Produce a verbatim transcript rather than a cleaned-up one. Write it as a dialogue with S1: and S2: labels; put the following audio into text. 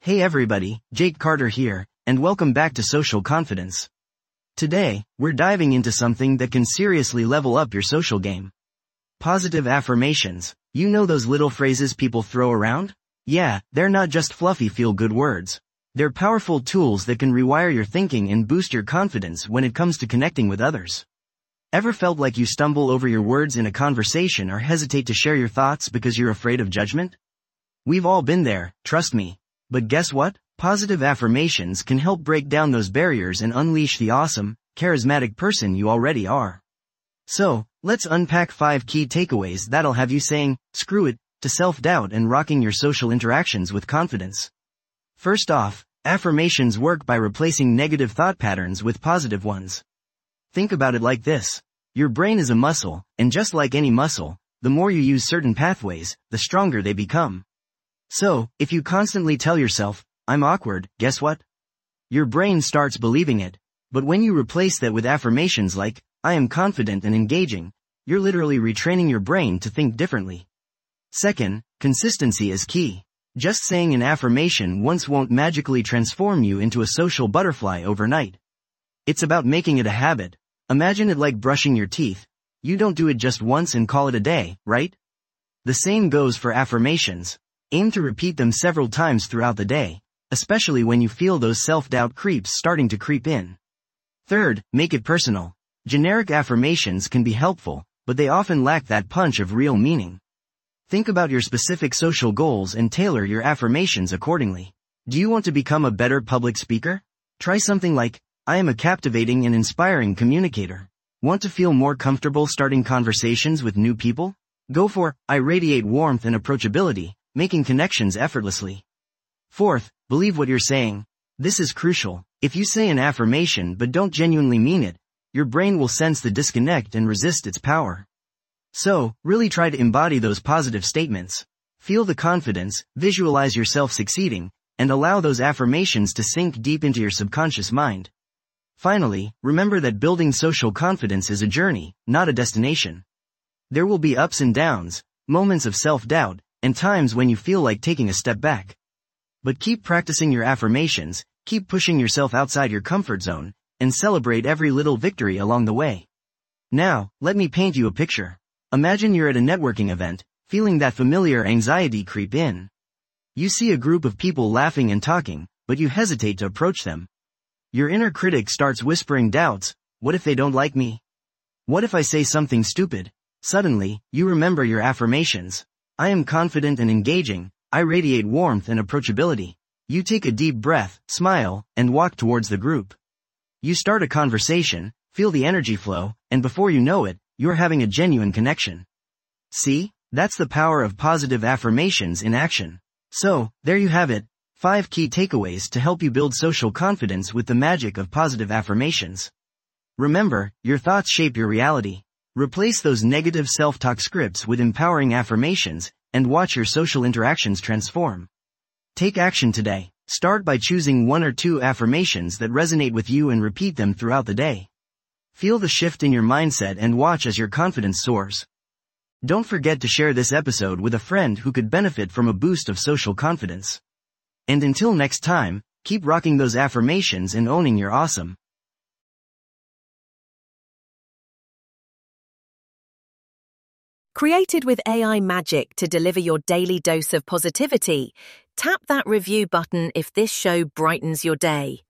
S1: Hey everybody, Jake Carter here, and welcome back to Social Confidence. Today, we're diving into something that can seriously level up your social game. Positive affirmations. You know those little phrases people throw around? Yeah, they're not just fluffy feel-good words. They're powerful tools that can rewire your thinking and boost your confidence when it comes to connecting with others. Ever felt like you stumble over your words in a conversation or hesitate to share your thoughts because you're afraid of judgment? We've all been there, trust me. But guess what? Positive affirmations can help break down those barriers and unleash the awesome, charismatic person you already are. So, let's unpack five key takeaways that'll have you saying, screw it, to self-doubt and rocking your social interactions with confidence. First off, affirmations work by replacing negative thought patterns with positive ones. Think about it like this. Your brain is a muscle, and just like any muscle, the more you use certain pathways, the stronger they become. So, if you constantly tell yourself, I'm awkward, guess what? Your brain starts believing it. But when you replace that with affirmations like, I am confident and engaging, you're literally retraining your brain to think differently. Second, consistency is key. Just saying an affirmation once won't magically transform you into a social butterfly overnight. It's about making it a habit. Imagine it like brushing your teeth. You don't do it just once and call it a day, right? The same goes for affirmations. Aim to repeat them several times throughout the day, especially when you feel those self-doubt creeps starting to creep in. Third, make it personal. Generic affirmations can be helpful, but they often lack that punch of real meaning. Think about your specific social goals and tailor your affirmations accordingly. Do you want to become a better public speaker? Try something like, I am a captivating and inspiring communicator. Want to feel more comfortable starting conversations with new people? Go for, I radiate warmth and approachability, making connections effortlessly. Fourth, believe what you're saying. This is crucial. If you say an affirmation but don't genuinely mean it, your brain will sense the disconnect and resist its power. So, really try to embody those positive statements. Feel the confidence, visualize yourself succeeding, and allow those affirmations to sink deep into your subconscious mind. Finally, remember that building social confidence is a journey, not a destination. There will be ups and downs, moments of self-doubt, and times when you feel like taking a step back. But keep practicing your affirmations, keep pushing yourself outside your comfort zone, and celebrate every little victory along the way. Now, let me paint you a picture. Imagine you're at a networking event, feeling that familiar anxiety creep in. You see a group of people laughing and talking, but you hesitate to approach them. Your inner critic starts whispering doubts. What if they don't like me? What if I say something stupid? Suddenly, you remember your affirmations. I am confident and engaging, I radiate warmth and approachability. You take a deep breath, smile, and walk towards the group. You start a conversation, feel the energy flow, and before you know it, you're having a genuine connection. See, that's the power of positive affirmations in action. So, there you have it, five key takeaways to help you build social confidence with the magic of positive affirmations. Remember, your thoughts shape your reality. Replace those negative self-talk scripts with empowering affirmations, and watch your social interactions transform. Take action today. Start by choosing one or two affirmations that resonate with you and repeat them throughout the day. Feel the shift in your mindset and watch as your confidence soars. Don't forget to share this episode with a friend who could benefit from a boost of social confidence. And until next time, keep rocking those affirmations and owning your awesome.
S2: Created with A I magic to deliver your daily dose of positivity, tap that review button if this show brightens your day.